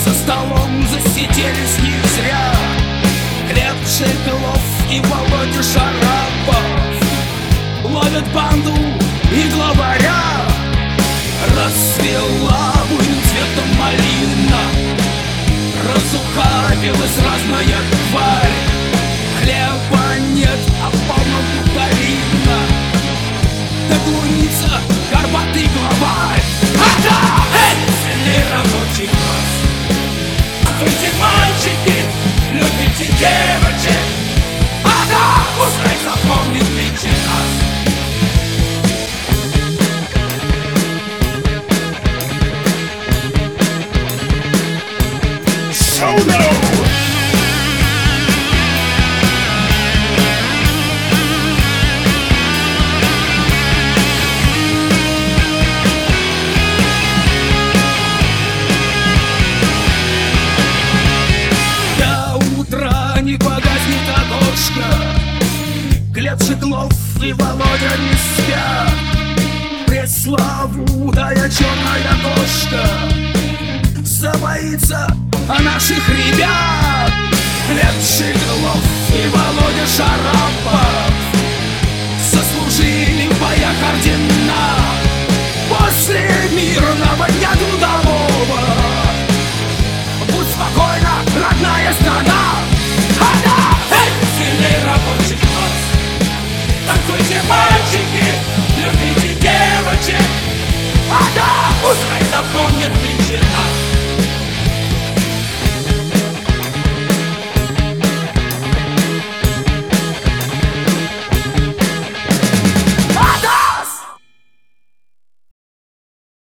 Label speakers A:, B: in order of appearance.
A: За столом засиделись не зря Глеб Шепелов и Володя Шарапов ловят банду и главаря. Расцвела буйным цветом малина, разухабилась разная тварь. Хлеба нет, а полно бутарина. Доклонится горбатый главарь. Веселей рабочий класс. Стойте, мальчики, любите девочек. Пускай запомнит личи нас. So no! Не погаснет окошко, Глеб Шеклов и Володя не спят. Пресловутая черная кошка забоится наших ребят. Глеб Шеклов и Володя Шарапов заслужили в боях ордена после мирного дня трудового. Будь спокойна, родная страна. Рабочий класс. Танцуйте, мальчики, любите девочек. Пускай запомнят личи.